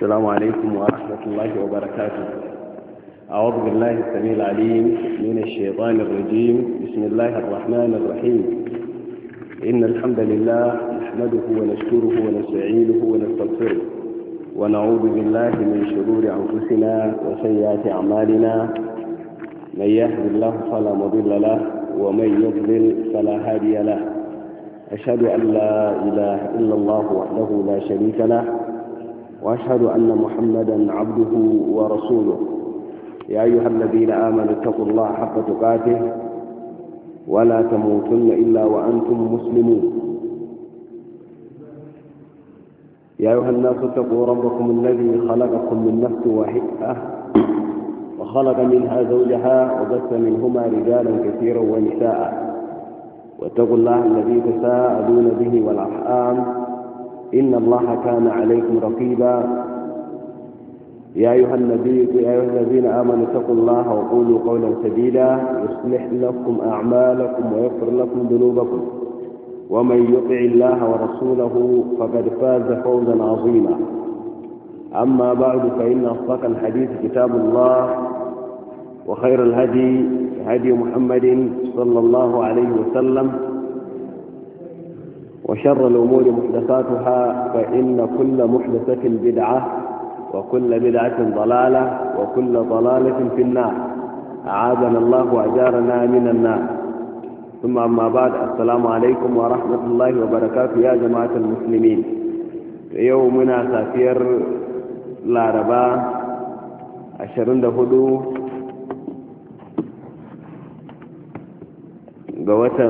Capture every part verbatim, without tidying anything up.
السلام عليكم ورحمة الله وبركاته. أعوذ بالله السميع العليم من الشيطان الرجيم. بسم الله الرحمن الرحيم. إن الحمد لله نحمده ونشكره ونستعينه ونستغفره ونعوذ بالله من شرور أنفسنا وسيئات أعمالنا. من يهد الله فلا مضل له ومن يضلل فلا هادي له. أشهد أن لا إله إلا الله وحده لا شريك له، وأشهد أن محمدا عبده ورسوله. يا أيها الذين آمنوا اتقوا الله حق تقاته ولا تموتن إلا وأنتم مسلمون. يا أيها الناس اتقوا ربكم الذي خلقكم من نفس واحدة وخلق منها زوجها وبث منهما رجالا كثيرا ونساء، واتقوا الله الذي تساءلون به والأرحام إن الله كان عليكم رقيبا. يا أيها النبي يا أيها الذين آمنوا اتقوا الله وقولوا قولا سديدا يصلح لكم أعمالكم ويغفر لكم ذنوبكم، ومن يطع الله ورسوله فقد فاز فوزا عظيما. أما بعد، فإن أصدق الحديث كتاب الله، وخير الهدي هدي محمد صلى الله عليه وسلم، وشر الأمور محدثاتها، فإن كل محدثة بدعة وكل بدعة ضلالة وكل ضلالة في النار. أعاذنا الله وأجارنا من النار. ثم أما بعد، السلام عليكم ورحمة الله وبركاته يا جماعة المسلمين. يومنا سافير العرباء عشرين دهدو قوة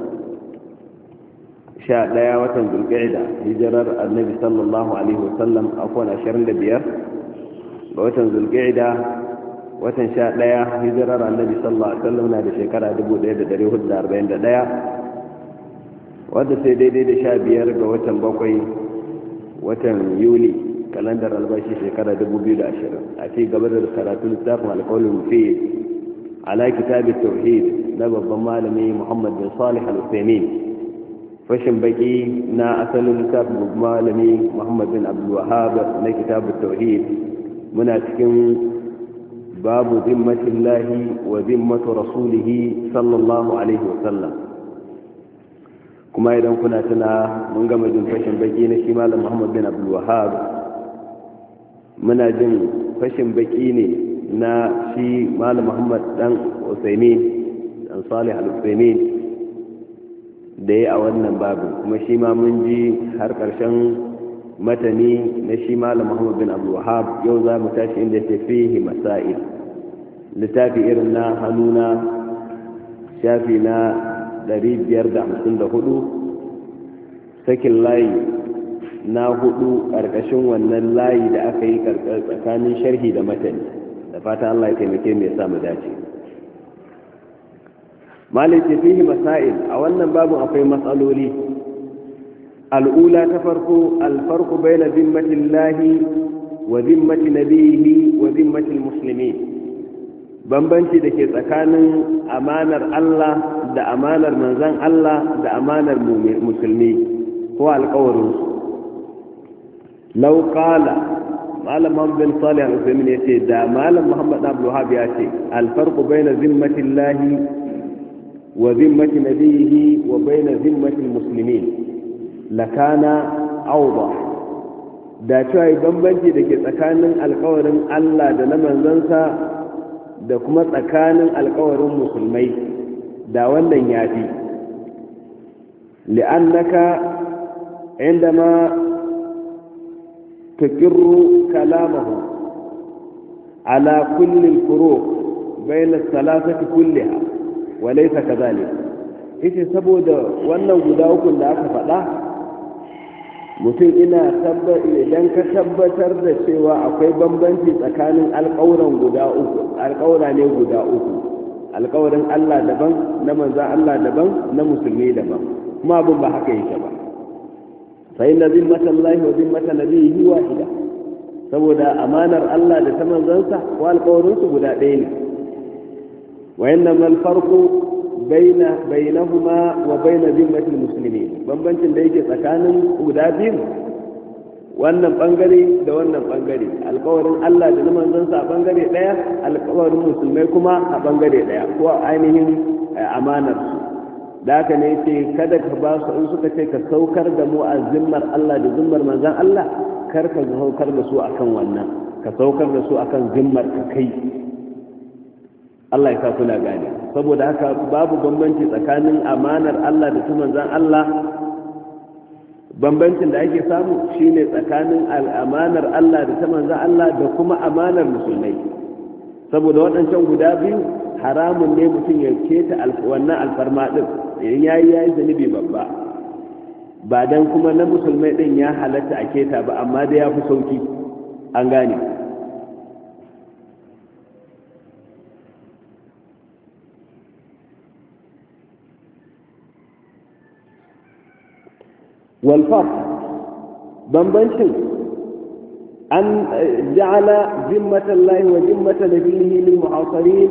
sha ɗaya watan zulqa'ida, hijirar annabi sallallahu alaihi wasallam afwan ashirin da biyar ga watan zulqa'ida watan sha ɗaya hijirar annabi sallallahu alaihi wasallam na da shekara dubu ɗaya da ɗari hudu da arba'in da ɗaya, wadda sai daidai da sha biyar ga watan bakwai watan yuli kalandar albashi shekara dubu biyu da ashirin. A ci gaba da karatun littafin alƙawlul mufid ala kitab tauhid na babban malami Muhammad bin Salih al-Uthaymeen, fashin baki na asalin littafin malami Muhammad bin Abdul Wahhab na kitabut tauhid. Muna cikin babu zimmatillahi wa zimmatu rasulihi sallallahu alaihi wasallam. Kuma idan kuna tuna, mun gama jin fashin baki na shi malam Muhammad bin Abdul Wahhab, muna jin fashin baki ne na shi malam Muhammad dan Uthaymeen dan Salih al-Uthaymeen da ya a wannan babu. Kuma shi ma mun ji har ƙarshen matani na shi malam Muhammad bin Abdul Wahhab. Yau za mu tashi inda ce fihi masail, littafi irin na hannuna, shafi na ɗari biyar da hamsin da hudu, sakin layi na hudu ƙarƙashin wannan layi da aka yi tsakanin sharhi da matani. Da fata Allah ya taimake mu ya sa mu dace. malaki fihi masail, a wannan babu akwai matsaloli. al'ula ta farko, alfarku baina zimmatillahi wa zimmati nabiyihi wa zimmatil muslimin, bambanci da ke tsakanin amanar Allah da amanar manzan Allah da amanar musulmi ko alƙawarinsu. lau qala malam bin Salih al-Uthaymeen ya ce, da malam Muhammad Abdul Wahhab ya ce alfarku baina zimmatillahi وذمة نبيه وبين ذمة المسلمين لكان أوضح. da cewa bambanci da ke tsakanin alkawarin Allah da na manzansa da kuma tsakanin alkawarin musulmai, da wannan ya fi. li'annaka indama tukirru kalamahu ala kulli al-furuq bayna as-salasati kullaha walaisa kazalik. yace saboda wannan guda uku da aka faɗa, mutum ina tabbatar idan ka tabbatar da cewa akwai bambanci tsakanin alƙawuran guda uku, alƙawura ne guda uku, alƙawarin Allah daban, na manzon Allah daban, na musulmi daban, kuma abin ba haka yake ba. fa inna zimmatallahi wa zimmata nabiyhi wahida, saboda amanar Allah da ta manzansa ko alƙawarinsu guda ɗaya ne. وإنما الفرق بين بينهما وبين ذمة المسلمين، بمبنشن da yake tsakanin guda biyu wannan bangare da wannan bangare, alkawarin Allah da na manzansa a bangare daya, alkawarin musulmai kuma a bangare daya, ko ainihin amanar su. da haka ne ce kada ka ba su in suka ce ka saukar da mu a zimmar Allah da zimmar manzan Allah, kar ka saukar da su akan wannan, ka saukar da su akan zimmar ka kai. Allah ya sa kuna gane. Saboda haka babu bambanci tsakanin amanar Allah da ta manzan Allah. Bambancin da ake samu shine tsakanin al'amanar Allah da ta manzan Allah da kuma amanar musulmai. Saboda waɗancan guda biyu haramun ne mutum ya keta wannan alfarma ɗin, idan ya yi ya yi zunubi babba, ba don kuma na musulmai ɗin ya halatta a keta ba, amma dai ya fi sauki. An gane. والفرق بمبنشن أن جعل ذمة الله وذمة نبيه للمعاصرين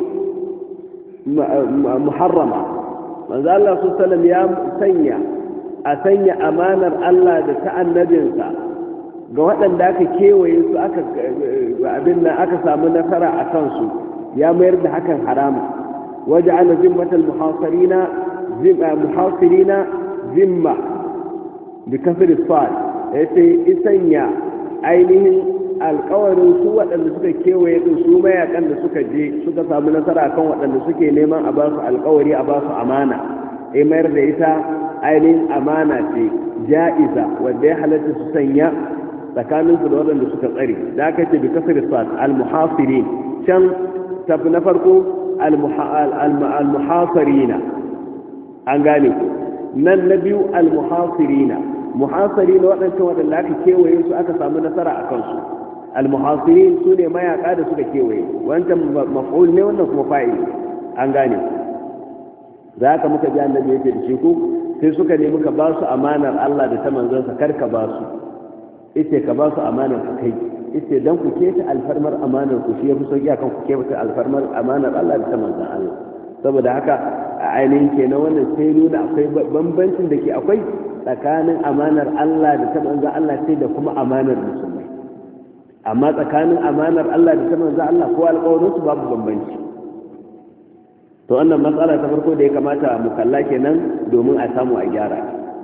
محرمة. من ذا الله صلى الله عليه وسلم يا سنيا أسنيا أمانة الله دفع النبينسا قوة ذاك كيوي سو أكا أبنا أكا سامنا فرع أكنسو يا ميرد حكا حرام. وجعل ذمة المحاصرين محاصرين ذمة بكسر الصاد yace isanya ainihin alƙawarin su waɗanda suka kewaye din su mayakan da suka je suka samu nasara kan waɗanda suke neman a basu alƙawari a basu amana, ai mayar da ita ainihin amana ce ja'iza wanda ya halatta su sanya tsakanin su da waɗanda suka tsare. Da aka ce bi kasar sad al-muhasirin, can tafi na farko al-muhasirina, an gane ku. nan na biyu al-muhasirina, muhasiri na waɗancan waɗanda aka kewaye su aka samu nasara a kansu. al-muhasirin su ne mayaƙa da suka kewaye, wancan maf'ul ne wannan kuma fa'il. an gane. za ka muka ji annabi yake da shi ko sai suka ne muka ba su amanar Allah da ta manzansa, kar ka ba su, ita ka ba su amanar ka kai, ita dan ku keta alfarmar amanar ku shi ya fi sauki akan ku keta alfarmar amanar Allah da ta manzan Allah. saboda haka a ainihin kenan wannan sai nuna akwai bambancin da ke akwai tsakanin amanar Allah da ta manzan Allah sai da kuma amanar musulmai. amma tsakanin amanar Allah da ta manzan Allah ko alƙawarinsu babu bambanci. to wannan matsala ta farko da ya kamata mu kalla kenan domin a samu a gyara.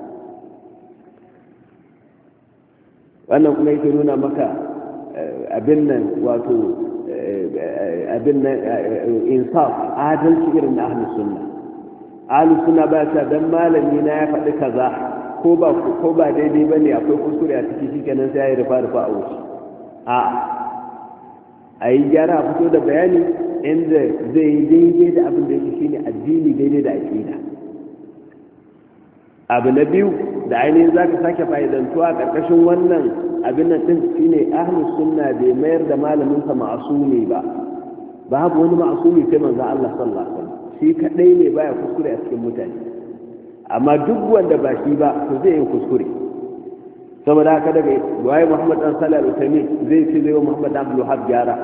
wannan kuma yake nuna maka abin nan wato abin nan insaf, adalci irin na ahlus sunna. ahlus sunna ba ta dan malami na ya faɗi kaza ko ba ko ba daidai bane akwai kuskure a ciki shikenan sai ya rufa rufa a wuce. a ayi gyara a fito da bayani inda zai yi daidai da abin da yake shine addini daidai da aqida. abu na biyu da ainihin za ka sake fa'idantuwa a ƙarƙashin wannan abin nan ɗin shi ne ahlus sunna bai mayar da malaminsa ma'asumi ba. babu wani ma'asumi sai manzan Allah sallallahu alaihi wasallam, shi kaɗai ne baya kuskure a cikin mutane. amma duk wanda ba shi ba to zai yi kuskure. saboda haka daga waye Muhammad dan Salih al-Uthaymeen zai ce zai wa Muhammad dan Abdul Wahhab gyara.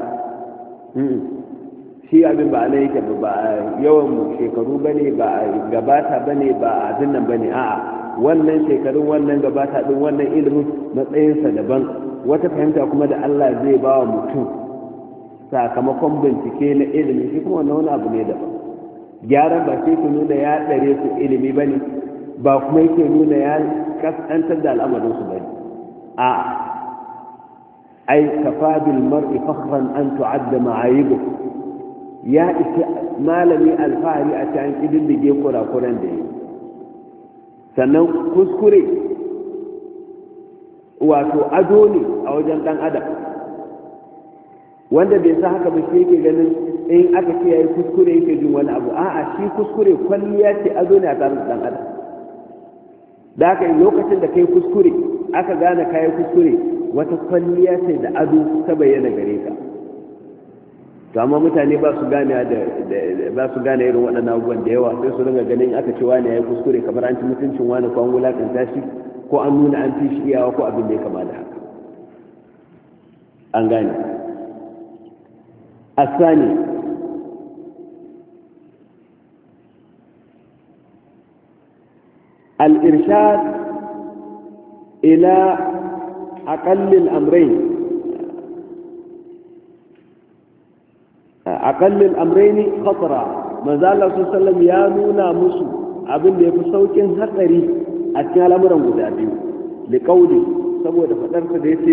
shi abin ba ana yake ba yawan shekaru bane, ba gabata bane, ba abin nan bane. a'a wannan shekarun, wannan gabata din, wannan ilimin matsayinsa daban, wata fahimta kuma da Allah zai ba wa mutum sakamakon bincike na ilimi, shi kuma wannan wani abu ne daban. gyaran ba sai ku nuna ya ɗare su ilimi bane, ba kuma yake nuna ya kasantar da al'amarin su bane. a'a ai kafa bil mar'i fakhran an tu'adda ma'ayibu, ya isa malami alfahari a cikin kididdige kurakuran da yi. sannan kuskure wato ado ne a wajen dan adam, wanda bai sa haka ba shi yake ganin in aka ce yayi kuskure yake jin wani abu. a'a shi kuskure kwalliya ce, ado ne a tsarin dan adam. da haka lokacin da kai kuskure aka gane kayi kuskure, wata kwalliya ce da ado ta bayyana gare ka. to amma mutane ba su gane da ba su gane irin waɗannan abubuwan da yawa, sai su ringa ganin aka ce wani yayi kuskure kamar an ci mutuncin wani ko an wulakanta shi ko an nuna an fi shi iyawa ko abin da ya kama da haka. an gane. asani al-irshad ila aqallil amrayn aqallil amrayn khatara manzo Allah sallallahu alaihi wasallam ya nuna musu abin da yafi saukin hatsari a cikin al'amuran guda biyu liqauli saboda fadarsa da yace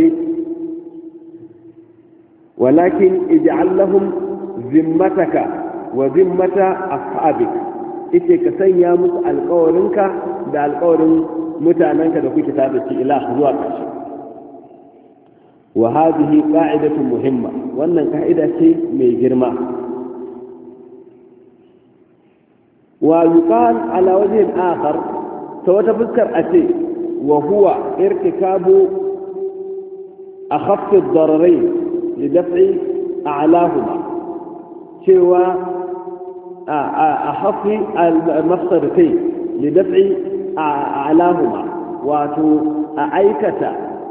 walakin ij'al lahum zimmataka wa zimmata ashabik ite ka sanya musu alƙawarinka da alƙawarin mutanenka da kuke tare da ila zuwa ƙarshe wa hadhihi qa'idatun muhimma wannan ka'ida ce mai girma wa yuqal ala wajhin akhar ta wata fuskar ace wa huwa irtikabu akhaffi ad-dararayn li daf'i a'lahuma cewa akhaffi al-mafsadatayn li daf'i a'lahuma wato a aikata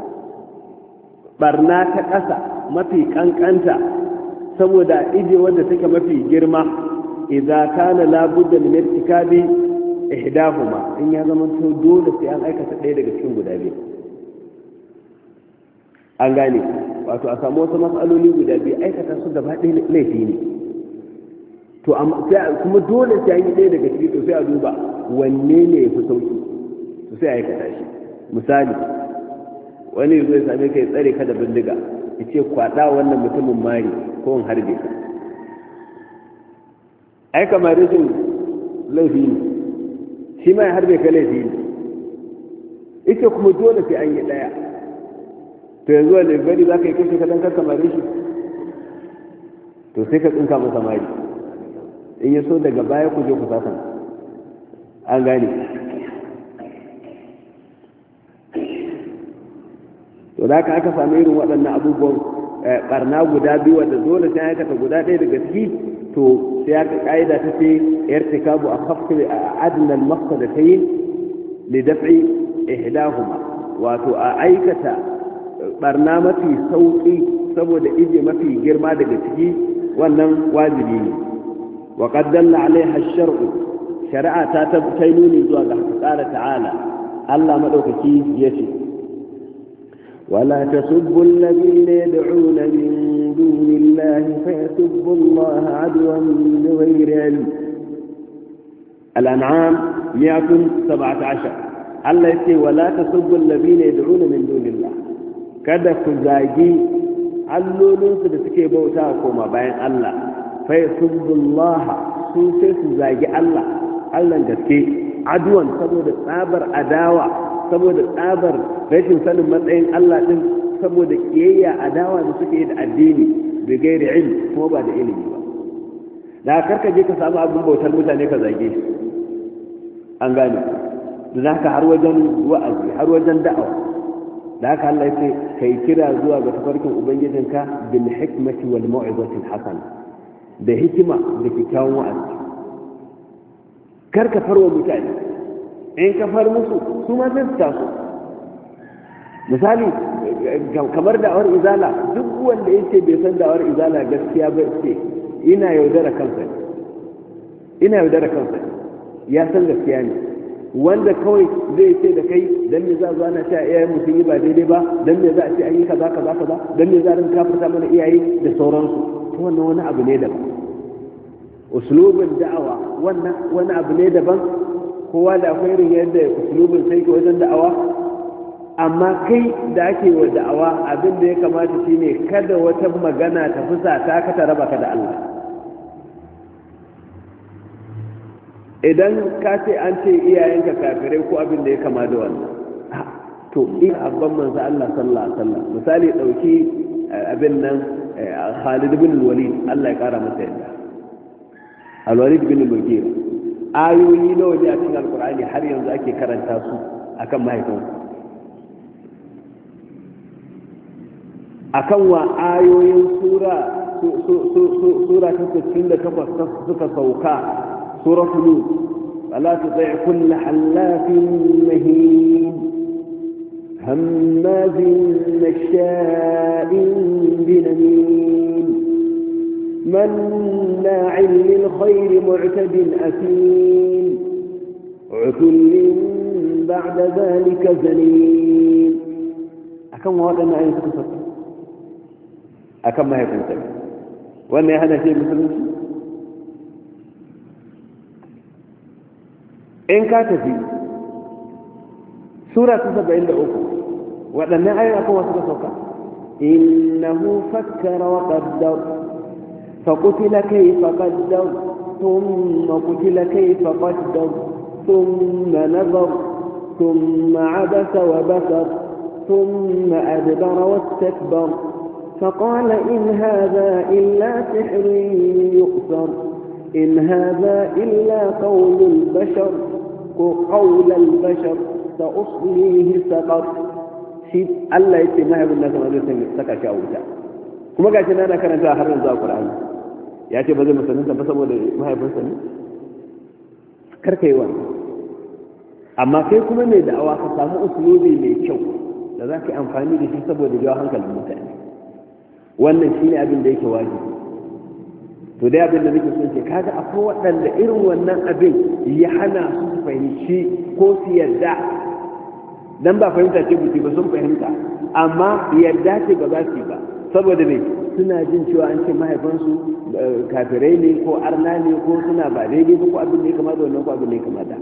barna ta ƙasa mafi ƙanƙanta saboda ije wanda take mafi girma idan kana labudda min irtikabi ihdahuma in ya zama to dole sai an aikata ɗaya daga cikin guda biyu an gane wato a samu wasu matsaloli guda biyu aikata su gaba ɗaya laifi ne to kuma dole sai an yi ɗaya daga ciki to sai a duba wanne ne ya fi sauki to sai a aikata shi misali wani zai same ka ya tsare ka da bindiga ya ce kwaɗa wannan mutumin mari ko in harbe ka ai kamar rashin laifi ne shi ma ya harbe ka laifi ne ita kuma dole sai an yi ɗaya to yanzu wanda gari za ka yi kashe ka don ka samare shi to sai ka tsinka masa mari in ya so daga baya ku je ku sasan an gane to da aka sami irin waɗannan abubuwan ɓarna guda biyu wadda dole sai aikata guda ɗaya daga ciki to sai aka ƙa'ida ta ce irtikabu a khaffi adnal mafsadatayn li daf'i ihdahuma wato a aikata ɓarna mafi sauƙi saboda ije mafi girma daga ciki wannan wajibi ne wa qad dalla alaiha ash-shar'u shari'a ta tabbatai zuwa ga qala ta'ala Allah madaukaki yace ولا تسبوا الذين يدعون من دون الله فيسبوا الله عدوا بغير علم الأنعام مئة وسبعة عشر الله يقول ولا تسبوا الذين يدعون من دون الله kada ku zagi allolinsu da suke bauta koma bayan Allah fa yasubbullaha su sai su zagi Allah Allah gaske aduwan saboda tsabar adawa saboda tsabar rashin sanin matsayin Allah din saboda kiyayya adawa da suke da addini bi gairi ilmi kuma ba da ilimi ba da karka je ka samu abin bautar mutane ka zage shi an gane da haka har wajen wa'azi har wajen da'awa da haka Allah ya ce kai kira zuwa ga tafarkin ubangijinka bil hikmati wal mau'izati al hasana da hikima da kikkiawan wa'azi karka farwa mutane in ka far musu su ma zai su taso misali kamar da'awar izala duk wanda ya ce bai san da'awar izala gaskiya ba ce ina yaudara kansa ina yaudara kansa ya san gaskiya ne wanda kawai zai ce da kai dan me za zuwa na sha iyayen mu sun yi ba daidai ba dan me za a ce an yi kaza kaza kaza dan me za a rinka kafirta mana iyaye da sauransu to wannan wani abu ne daban uslubin da'awa wannan wani abu ne daban kowa da akwai irin yadda uslubin sai ke wajen da'awa amma kai da ake wa da'awa abin da ya kamata shine kada wata magana ta fusa ta ka ta raba ka da Allah idan ka ce an ce iyayenka kafirai ko abin da ya kama da wannan to in abban manzo Allah sallallahu alaihi wasallam misali dauki abin nan Khalid bin Walid Allah ya kara masa yadda Al-Walid bin Mughira ayoyi nawa ne a cikin Alkur'ani har yanzu ake karanta su akan mahaifinsu akan wa ayoyin sura sura ta sittin da takwas suka sauka suratul nur wala tuti' kull halafin mahin hammazin masha'in binamin مناع للخير معتد أثيم عتل بعد ذلك زنين akan waɗannan ayyuka suka sauka akan mahaifinsa wannan ya hana shi musulunci in ka tafi sura ta saba'in da uku waɗannan ayyuka akan wasu suka sauka innahu fakkara wa qaddar فقتل كيف قدر ثم قتل كيف قدر ثم نظر ثم عبس وبسر ثم أدبر واستكبر فقال إن هذا إلا سحر يؤثر إن هذا إلا قول البشر قول البشر سأصليه سقر شيء الله يتماه بالناس ما سكا شاوتا kuma gashi na na karanta har yanzu a Qur'ani ya ce ba zai musulunta ba saboda mahaifinsa ne karka yi wannan amma kai kuma mai da'awa ka samu usulubi mai kyau da za ka yi amfani da shi saboda jawo hankalin mutane wannan shi ne abin da yake wajibi to dai abin da nake son ce kaga akwai waɗanda irin wannan abin ya hana su su fahimci ko su yarda dan ba fahimta ce buci ba sun fahimta amma yarda ce ba za su yi ba saboda ne suna jin cewa an ce mahaifansu kafirai ne ko arna ne ko suna ba daidai ko abin da ya kama da wannan ko abin da ya kama da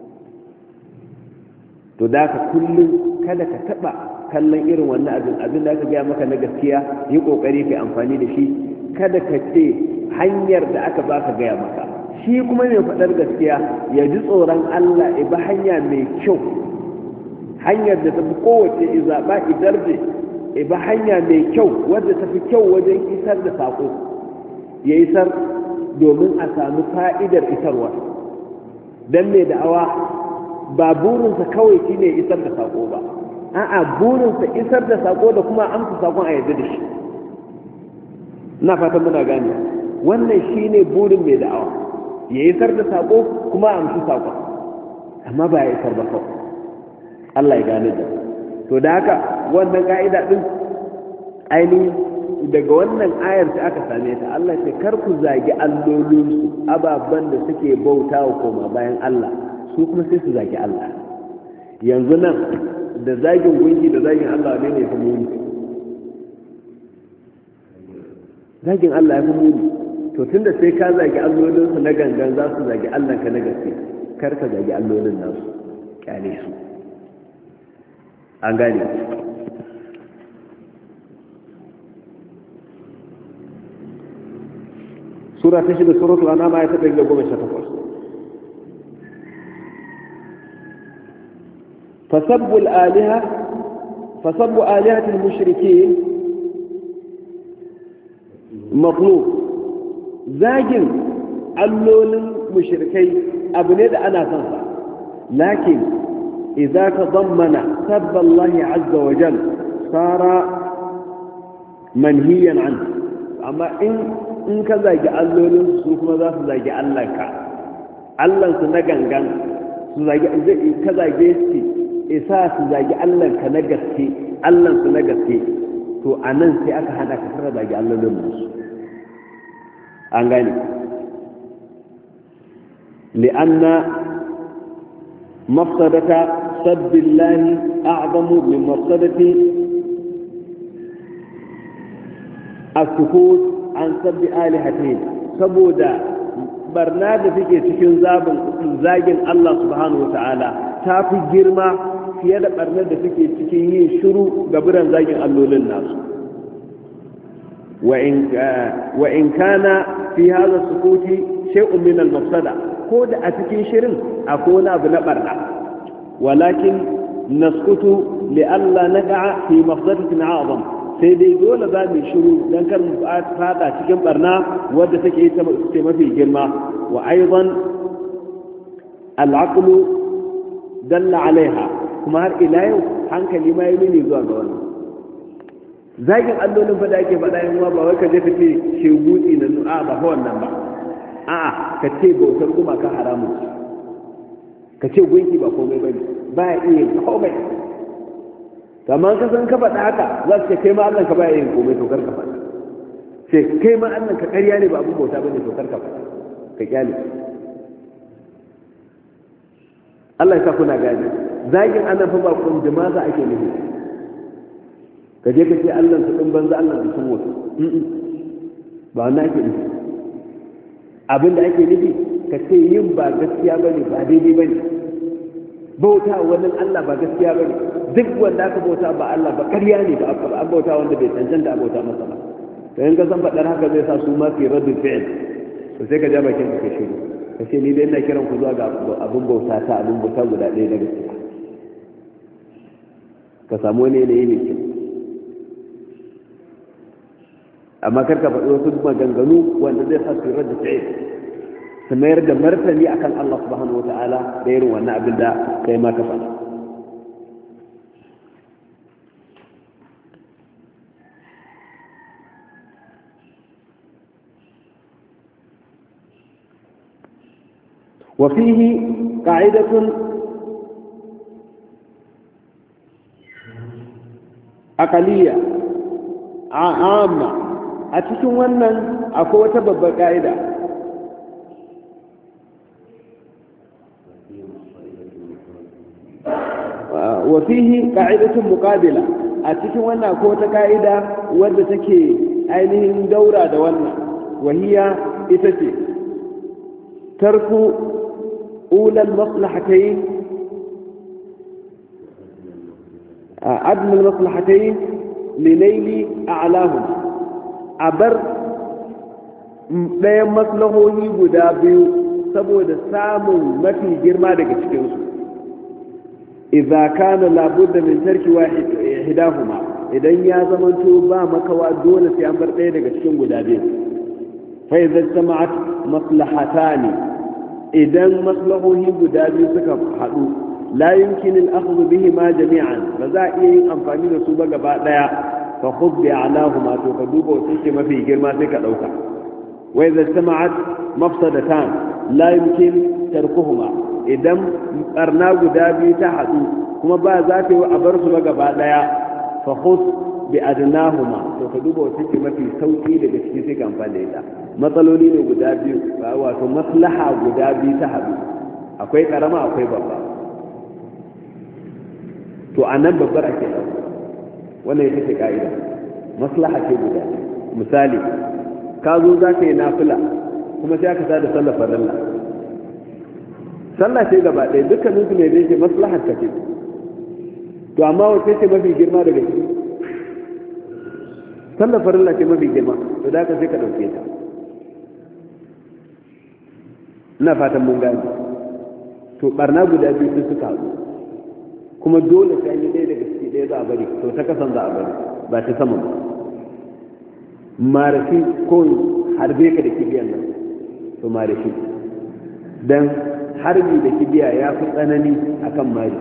to da ka kullum kada ka taba kallon irin wannan abin abin da aka gaya maka na gaskiya yi kokari ka amfani da shi kada ka ce hanyar da aka baka gaya maka shi kuma mai faɗar gaskiya ya ji tsoron Allah ya bi hanya mai kyau hanyar da ta fi kowace izaɓa idarje ya bi hanya mai kyau wadda ta fi kyau wajen isar da saƙo ya isar domin a sami fa'idar isarwa don mai da'awa ba burinsa kawai shi ne isar da saƙo ba a'a burinsa isar da saƙo da kuma amsa saƙon a yadda da shi na fatan muna gane wannan shi ne burin mai da'awa ya isar da saƙo kuma a amsa saƙon amma ba ya isar ba kawai Allah ya gane da to da haka wannan ka'ida din ainihin daga wannan ayar da aka same ta Allah ce kar ku zagi allolinsu ababen da suke bauta wa koma bayan Allah su kuma sai su zagi Allah yanzu nan da zagin gunki da zagin Allah ne ne fi muni zagin Allah ya fi muni to tunda sai ka zagi allolinsu na gangan za su zagi Allah ka na gaske kar ka zagi allolin nasu kyale su an gane sura ta shida suratul an'am ayat ta goma sha takwas fasabbu al-aliha fasabbu alihati al-mushrikeen matlub zagin allolin mushrikai abu ne da ana son sa lakin idza tadammana sabba Allah azza wa jalla sara manhiyan anhu amma in in ka zagi allolin su kuma za su zagi Allahnka Allahnsu na gangan su zagi ka zage su isa su zagi Allahnka na gaske Allahnsu na gaske to a nan sai aka hada ka fara zagi allolin su an gane li'anna mafsadata sabbillahi a'zamu min mafsadati as-sukut an sabbi alihatin saboda barna da take cikin zabin zagin Allah subhanahu wata'ala ta fi girma fiye da barnar da take cikin yin shiru ga biran zagin allolin nasu wa in kana fi hadha sukuti shay'un min al-mafsada ko da a cikin shirin akwai wani abu na barna walakin naskutu li alla naqa'a fi mafsadatin 'azam sai dai dole za mu shiru don kar mu fada cikin barna wadda take ta mafi girma wa aidan al'aqlu dalla alaiha kuma har ila yau hankali ma yi nuni zuwa ga wannan zagin allolin fa da ake faɗa yin ba wai ka je ka ce shegutsi na nu'a ba fa wannan ba a'a ka ce bautar gumaka haramun ka ce gunki ba komai bane ba ya iya komai kamar ka san ka faɗa haka za su ce kai ma Allah ka baya yin komai to karka faɗa sai kai ma Allah ka ƙarya ne ba abin bauta bane to karka faɗa ka kyale Allah ya sa kuna gane zagin annan fa ba kun jama'a ake nufi ka je ka ce Allah su ɗin banza Allah su sun wasu ba wannan ake nufi. Abin da ake nufi ka ce yin ba gaskiya ba ne, ba daidai ba ne, bauta wani Allah ba gaskiya ba ne, duk wanda aka bauta ba Allah ba ƙarya ne, ba a bauta wanda bai cancanta a bauta masa ba. to in ka san faɗar haka zai sa su ma fi raddul fi'l, to sai ka ja bakin ka shiru ka ce ni dai ina kiran ku zuwa ga abin bauta ta abin bauta guda ɗaya na gaskiya, ka samu wani yanayi mai kyau. amma kar ka faɗi wasu maganganu wanda zai sa su raddul fi'l, su mayar da martani akan Allah subhanahu wata'ala da irin wannan abin da kai ma ka faɗa. وفيه قاعدة أقلية عامة أتكون ونن أقوة ببقى قاعدة وفيه قاعدة مقابلة أتكون ونن أقوة قاعدة ودتك أينهم دورة دولنا وهي إتتي ترك أولى المصلحتين عدم المصلحتين لنيل أعلاهما أبر ɗayan maslahohi guda biyu saboda samun mafi girma daga cikinsu idza kana labudda min tarki wahidahuma idan ya zamanto ba makawa dole sai an bar ɗaya daga cikin guda biyu fa idza jama'at maslahatani idan maslahohi guda biyu suka haɗu la yumkin al-akhdh bihima jami'an ba za a iya yin amfani da su ba gaba daya fa khudh bi a'lahuma to ka duba wace ce mafi girma sai ka dauka wa idza sama'at mafsadatan la yumkin tarkuhuma idan barna guda biyu ta haɗu kuma ba za ta yi a bar su ba gaba daya fa khudh bi adnahuma to ka duba wace ce mafi sauki daga cikin sai ka amfani da ita. matsaloli ne guda biyu wato maslaha guda biyu ta haɗu akwai ƙarama akwai babba to a nan babbar ake ɗauka wannan ita ce ƙa'ida maslaha ce guda misali ka zo za ka yi nafila kuma sai aka sada sallar farilla sallah ce gaba ɗaya dukkanin su ne da yake maslahar ka ce to amma wace ce mafi girma daga ciki sallar farilla ce mafi girma to da ka sai ka ɗauke ta. ina fatan mun gani to barna guda biyu sun suka haɗu kuma dole sai an yi ɗaya daga ciki ɗaya za a bari to ta kasan za a bari ba ta sama ba marafi ko harbe ka da kibiyan nan to marafi dan harbi da kibiya ya fi tsanani akan mari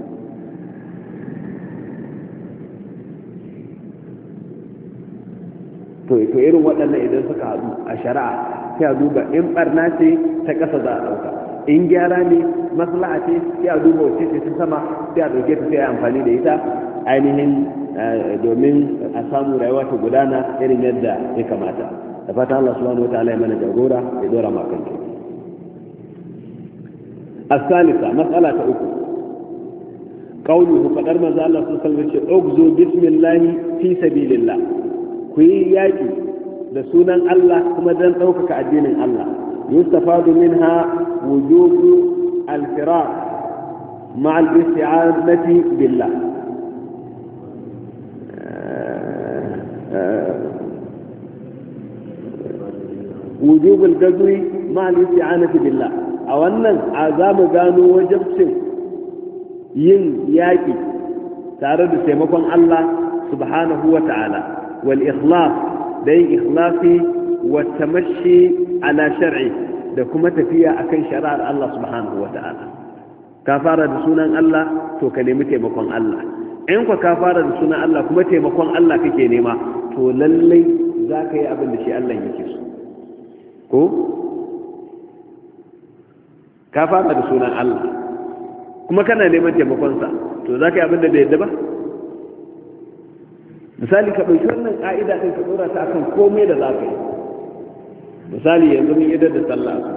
to to irin waɗannan idan suka haɗu a shari'a sai a duba in barna ce ta ƙasa za a ɗauka in gyara ne maslaha ce sai a duba wacce ce ta sama sai a ɗauke ta sai a amfani da ita ainihin domin a samu rayuwa ta gudana irin yadda ya kamata da fatan Allah subhanahu wataala ya mana jagora ya dora ma kan ki as-salisa mas'ala ta uku qawluhu fadar manzo Allah sallallahu alaihi wasallam ce ugzu bismillah fi sabilillah ku yi yaki da sunan Allah kuma don ɗaukaka addinin Allah yustafadu minha wujubu al-firar ma'a al-isti'anati billah wujubu al-ghazwi ma'a al-isti'anati billah a wannan azamu gano wajibcin yin yaki tare da taimakon Allah subhanahu wa ta'ala wal ikhlas da yin ikhlasi wa tamashi ala shar'i da kuma tafiya akan shari'ar Allah subhanahu wa ta'ala. Ka fara da sunan Allah to ka nemi taimakon Allah, in ka ka fara da sunan Allah kuma taimakon Allah kake nema to lallai za ka yi abin da shi Allah yake so ko ka fara da sunan Allah kuma kana neman taimakonsa to za ka yi abin da bai yadda ba. misali ka ɗauki wannan ƙa'ida ɗin ka ɗora ta akan komai da za ka yi. misali yanzu mun idar da sallah asuba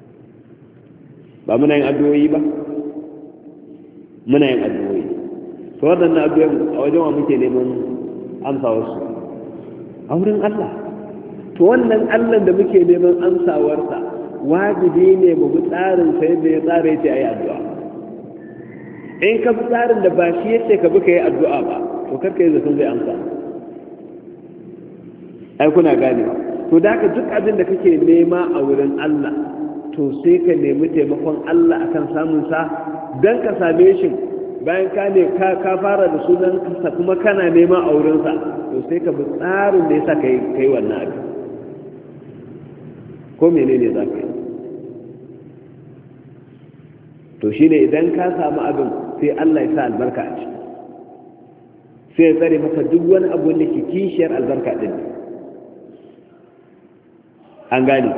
ba muna yin addu'o'i ba muna yin addu'o'i to waɗannan addu'o'in a wajen wa muke neman amsawarsu a wurin Allah. To wannan Allah da muke neman amsawarsa wajibi ne mu bi tsarin sa yadda ya tsara yace ayi addu'a. In ka bi tsarin da ba shi yace ka bi ka yi addu'a ba to kar ka yi zaton zai amsa. Ai kuna gane to da haka duk abin da kake nema a wurin Allah to sai ka nemi taimakon Allah akan samun sa dan ka same shi bayan ka ne ka fara da sunan sa kuma kana nema a wurin sa to sai ka bi tsarin da yasa kai kai wannan abin ko menene za ka yi. To shine idan ka samu abin sai Allah ya sa albarka a ciki sai ya tsare maka duk wani abu da ke kishiyar albarka din an gane.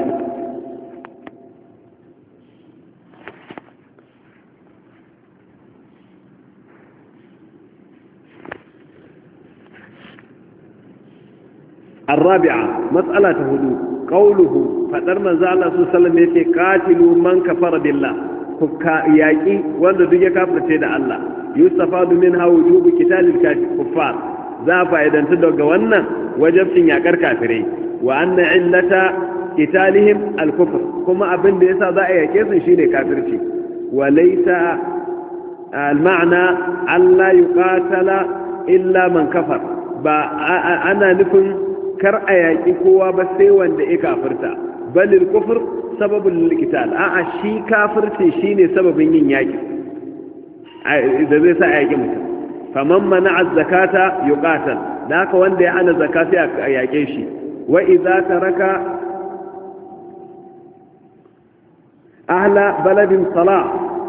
الرابعة مسألة هدوء قوله فدر من زال الله صلى الله عليه وسلم يتي قاتلوا من كفر بالله ياقي wanda duk ya kafirce da Allah yustafadu minha wujubu qitalil kuffar za fa'idanta daga wannan wajibcin yakar kafirai wa anna illata qitalihim al-kufr kuma abin da yasa za a yake su shine kafirci wa laysa al-ma'na alla yuqatala illa man kafar ba ana nufin kar a yaƙi kowa ba sai wanda ya kafirta balil kufur sababin likital a'a shi kafirci shine sababin yin yaƙi da zai sa a yaƙi mutum faman mana'a zakata yuqatal da haka wanda ya hana zakata a yaƙe shi wa idza taraka ahla baladin salah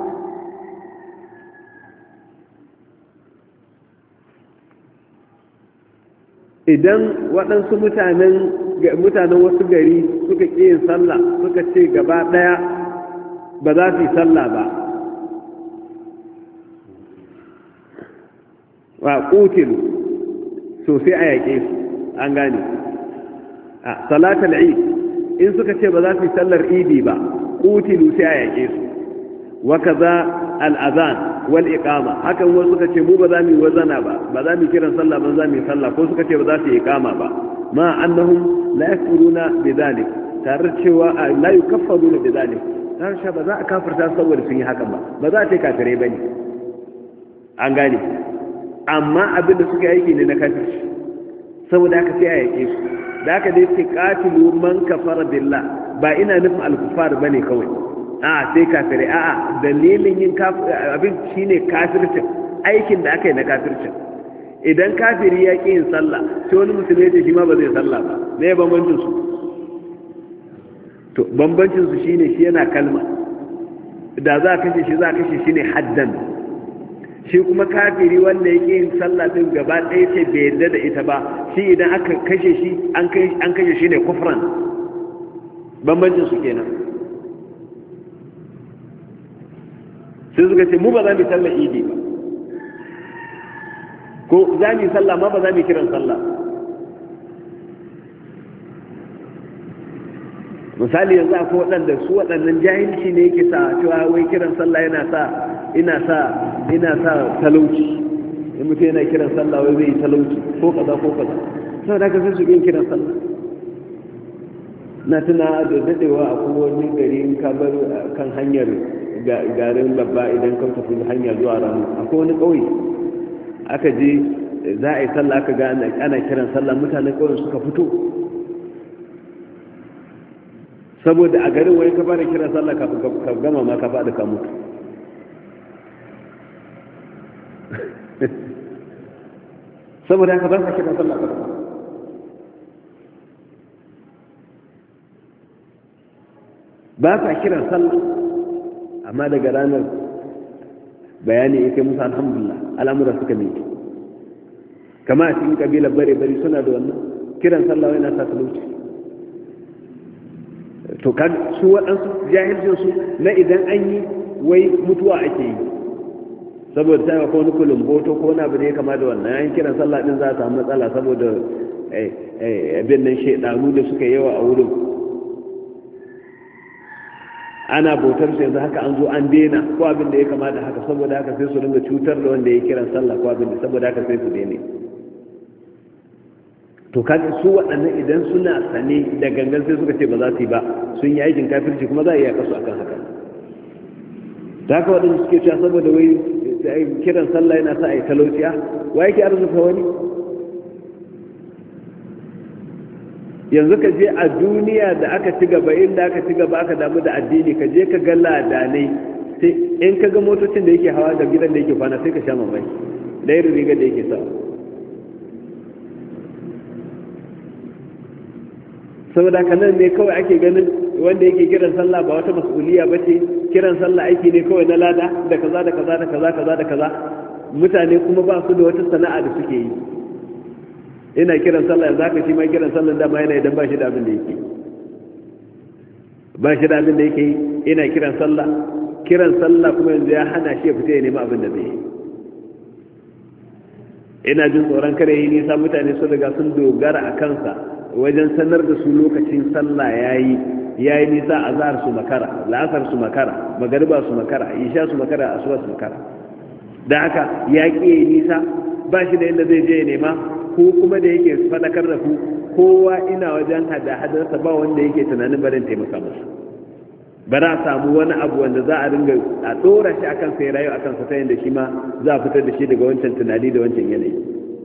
idan waɗansu mutanen mutanen wasu gari suka ƙi yin sallah suka ce gaba ɗaya ba za su yi sallah ba wa ƙutilu so sai a yaƙe su an gane a salatul eid in suka ce ba za su yi sallar idi ba ƙutilu sai a yaƙe su wa kaza al-adhan wal iqama hakan wasu suka ce mu ba za mu yi wazana ba ba za mu kiran sallah ba za mu yi sallah ko suka ce ba za su yi iqama ba ma annahum la yakfuruna bidhalik tare cewa la yukaffaruna bidhalik tare cewa ba za a kafirta saboda sun yi hakan ba ba za a ce kafirai bane an gane amma abin da suka yi ne na kafirci saboda haka sai a yake su da haka dai ce qatilu man kafara billah ba ina nufin al-kuffar bane kawai a sai kafirai a'a dalilin yin abin shine kafircin aikin da aka yi na kafircin idan kafiri ya ƙi yin sallah sai wani musulmi ya shi ma ba zai sallah ba me ya bambancin su to bambancin su shine shi yana kalma da za a kashe shi za a kashe shi ne haddan shi kuma kafiri wanda ya ƙi yin sallah din gaba ɗaya ce bai yarda da ita ba shi idan aka kashe shi an kashe shi ne kufran bambancin su kenan sai suka ce mu ba za mu sallar idi ba ko za mu sallah ma ba za mu kiran sallah misali yanzu akwai waɗanda su waɗannan jahilci ne yake sa cewa wai kiran sallah yana sa ina sa ina sa talauci in mutum yana kiran sallah wai zai yi talauci ko kaza ko kaza saboda haka sai su yin kiran sallah na tuna da dadewa a kowane gari in ka bar kan hanyar garin babba idan ka tafi hanya zuwa ranu akwai wani ƙauye aka je za a yi sallah aka ga ana kiran sallah mutanen ƙauyen suka fito saboda a garin wani ka fara kiran sallah ka gama ma ka faɗi ka mutu saboda haka ba ka kiran sallah ka ba ka kiran sallah amma daga ranar bayani ya kai musu alhamdulillah al'amura suka miki kama a cikin kabilar bare-bare suna da wannan kiran sallah yana sa talauci to kan su waɗansu jahilcin su na idan an yi wai mutuwa ake yi saboda ta ko wani kulumboto ko wani abu da ya kama da wannan yayin kiran sallah din za a samu matsala saboda abin nan shaidanu da suka yawa a wurin ana bautar su yanzu haka an zo an daina ko abin da ya kamata haka, saboda haka sai su ringa cutar da wanda ya kiran sallah ko abin da, saboda haka sai su daina. to kaga su waɗannan idan suna sane da gangan sai suka ce ba za su yi ba, sun yi aikin kafirci kuma za a iya kasu akan haka. da haka waɗanda suke cewa saboda wai kiran sallah yana sa a yi talauciya, wa yake arzuta wani? yanzu ka je a duniya da aka ci gaba, inda aka ci gaba aka damu da addini, ka je ka ga ladanai, sai in ka ga motocin da yake hawa da gidan da yake kwana sai ka sha mamaki da irin rigar da yake sawa. saboda haka nan ne kawai ake ganin wanda yake kiran sallah ba wata mas'uliya ba ce, kiran sallah aiki ne kawai na lada da kaza da kaza da kaza kaza da kaza. mutane kuma ba su da wata sana'a da suke yi. ina kiran sallah yanzu haka shi ma kiran sallah dama yana idan ba shi da abin da yake ba shi da abin da yake ina kiran sallah kiran sallah kuma yanzu ya hana shi ya fita ya nemi abin da zai yi. ina jin tsoron kare yi nisa, mutane sun riga sun dogara a kansa wajen sanar da su lokacin sallah yayi yayi nisa, azhar su makara, la'asar su makara, magariba su makara, isha su makara, asuba su makara. da haka ya ƙi yi nisa, ba shi da inda zai je ya nema, ko kuma da yake fadakar da ku kowa ina wajen hada-hadarsa ba wanda yake tunanin barin taimaka masa. ba za a samu wani abu wanda za a ringa a ɗora shi akan sai rayu akan sa ta yadda shi ma za a fitar da shi daga wancan tunani da wancan yanayi.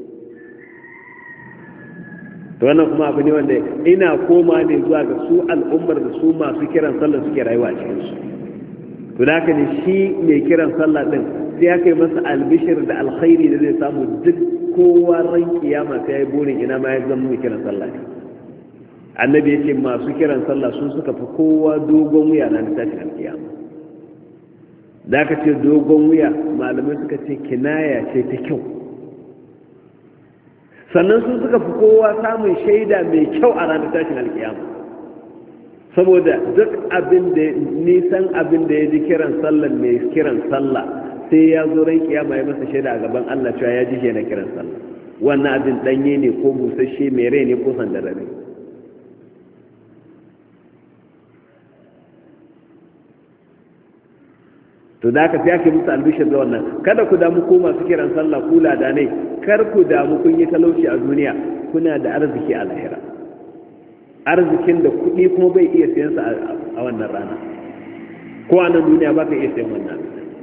to wannan kuma abu ne wanda ina koma ne zuwa ga su al'ummar da su masu kiran sallah suke rayuwa a cikin su. to da haka ne shi mai kiran sallah din sai aka yi masa albishir da alkhairi da zai samu duk kowa ran kiyama sai ya yi burin ina ma ya zama mai kiran sallah ne. annabi ya ce masu kiran sallah sun suka fi kowa dogon wuya na tashin alkiyama. da aka ce dogon wuya malamai suka ce kinaya ce ta kyau, sannan sun suka fi kowa samun shaida mai kyau a ranar tashin alkiyama, saboda duk abin da nisan abin da ya ji kiran sallah mai kiran sallah sai ya zo ran kiyama ya masa shaida a gaban Allah cewa ya ji shi na kiran sallah. wannan abin danye ne ko busasshe, mai rai ne ko sandarare. to da aka sai ake musu albishir da wannan. kada ku damu ko masu kiran sallah ku ladanai, kar ku damu kun yi talauci a duniya, kuna da arziki a lahira, arzikin da kuɗi kuma bai iya sayan sa a wannan rana, ko a nan duniya ba ka iya sayan wannan.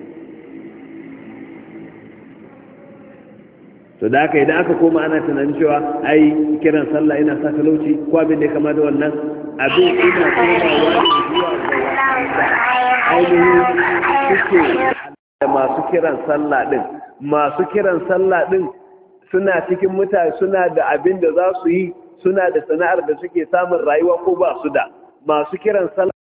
to da aka idan aka koma ana tunanin cewa ai kiran sallah ina sa talauci ko abin da ya kama da wannan abin, ina komawa zuwa ga ainihin suke da masu kiran sallah din. masu kiran sallah din suna cikin mutane, suna da abin da za su yi, suna da sana'ar da suke samun rayuwa ko ba su da. masu kiran sallah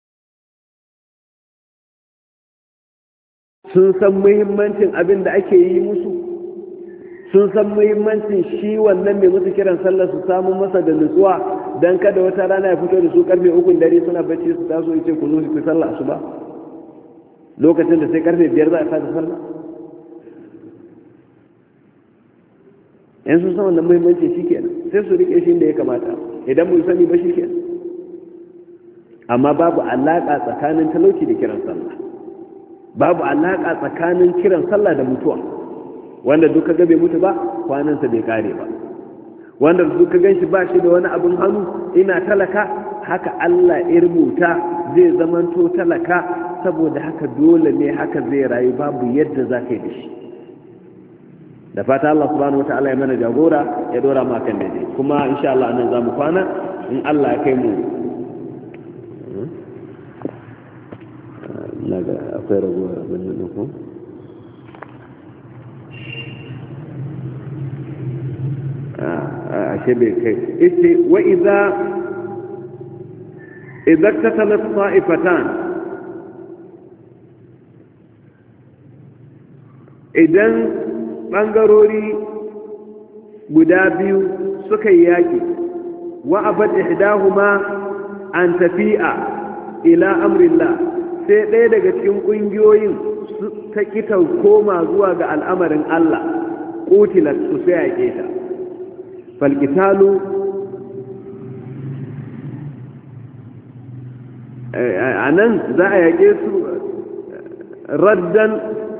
sun san muhimmancin abin da ake yi musu, sun san muhimmancin shi wannan mai musu kiran sallah su samu masa da nutsuwa, don kada wata rana ya fito da su karfe ukun dare suna bacci su taso ya ce ku zo ku sallah asuba lokacin da sai karfe biyar za a fada sallah. yan sun san wannan muhimmanci shi kenan sai su rike shi da ya kamata, idan mu sani ba shi kenan. amma babu alaƙa tsakanin talauci da kiran sallah, babu alaƙa tsakanin kiran sallah da mutuwa. wanda duka ga bai mutu ba kwanansa bai kare ba, wanda duka gan shi ba shi da wani abin hannu ina talaka, haka Allah ya rubuta zai zamanto talaka, saboda haka dole ne haka zai rayu, babu yadda za ka yi da shi. da fata Allah subhanahu wa ta'ala ya mana jagora, ya dora ma kan daidai. kuma insha Allah nan za mu kwana in Allah ya kai mu. na ga akwai raguwar abin da ku a shi bai kai ita wa idza idza tasalat ta'ifatan, idan ɓangarori guda biyu suka yi yaƙi, wa abad ihdahuma an tafi'a ila amrillah, sai ɗaya daga cikin ƙungiyoyin ta kita koma zuwa ga al'amarin Allah, qutilat su sai yaƙe ta. falqitalu anan za a yake su raddan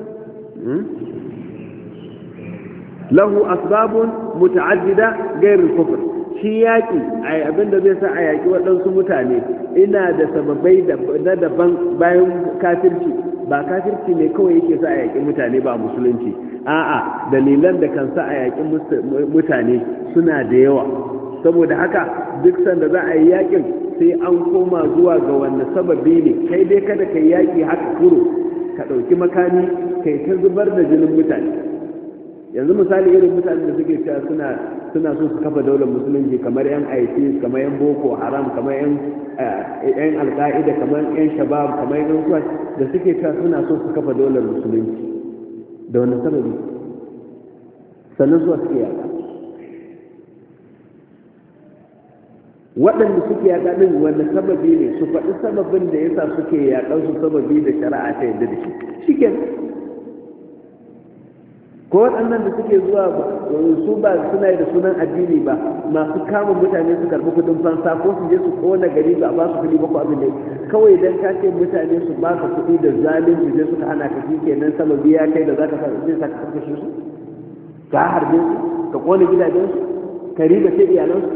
lahu asbabun muta'addida ghayr al-kufr shi yaki ai abinda zai sa a yaki waɗansu mutane ina da sababai da daban bayan kafirci ba kafirci ne kawai yake sa a yaki mutane ba musulunci a'a dalilan da kan sa a yaki mutane suna da yawa saboda haka duk sanda za a yi yakin sai an koma zuwa ga wannan sababi ne kai dai kada kai yaki haka kuro ka ɗauki makami kai ta zubar da jinin mutane yanzu misali irin mutanen da suke cewa suna suna so su kafa daular musulunci kamar yan ISIS kamar yan Boko Haram kamar yan yan Al-Qaeda kamar yan Shabab kamar yan Quds da suke cewa suna so su kafa daular musulunci da wannan sababi sannan su suke yaka waɗanda suke yaƙa ɗin wanda sababi ne su faɗi sababin da yasa suke yaƙan su sababi da shari'a ta yadda da shi shi ke ko waɗannan da suke zuwa su ba suna yi da sunan addini ba masu kama mutane su karɓi kuɗin fansa ko su je su ƙona gari ba ba su kuɗi ba ko abin da kawai dan ka ce mutane su ba ka kuɗi da zalunci sai suka hana ka shi kenan sababi ya kai da za ka sa zai sa ka karkashe su ka harbe su ka ƙona gidajensu ka riba ce iyalansu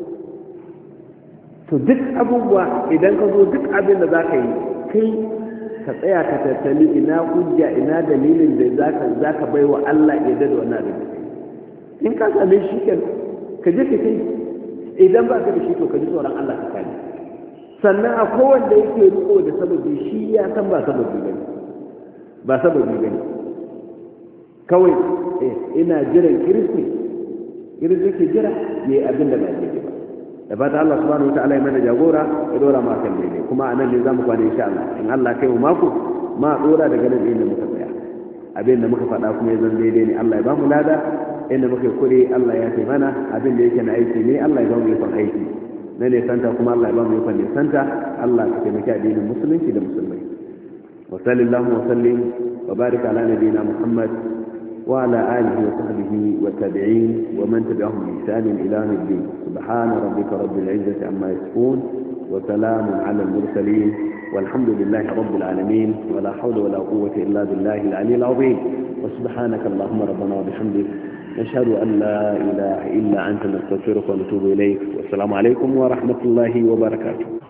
to duk abubuwa idan ka zo duk abin da za ka yi kai ka tsaya ka tattali ina hujja ina dalilin da za ka bai wa Allah ya da wannan abin in ka same shi ke ka je ka kai idan ba ka da shi to ka ji tsoron Allah ka kai sannan a kowanda yake riko da sababi shi ya san ba sababi bane ba sababi bane kawai ina jiran kiristi kiristi ke jira yayi abin da ba yake ba da fata Allah subhanahu wataala ya mana jagora ya dora ma kan daidai kuma anan ne zamu kwana insha Allah in Allah kai mu mako ma dora daga nan inda muka tsaya abin da muka faɗa kuma ya zan daidai ne Allah ya ba mu lada inda muka kure Allah ya kai mana abin da yake na aiki ne Allah ya ba mu ikon aiki na ne santa kuma Allah ya ba mu ikon ne santa Allah ka taimaki addinin musulunci da musulmai wa sallallahu wa sallim wa barika ala nabiyina Muhammad وعلى آله وصحبه والتابعين ومن تبعهم بإحسان إلى يوم الدين سبحان ربك رب العزة عما يصفون وسلام على المرسلين والحمد لله رب العالمين ولا حول ولا قوة إلا بالله العلي العظيم وسبحانك اللهم ربنا وبحمدك نشهد أن لا إله إلا أنت نستغفرك ونتوب إليك والسلام عليكم ورحمة الله وبركاته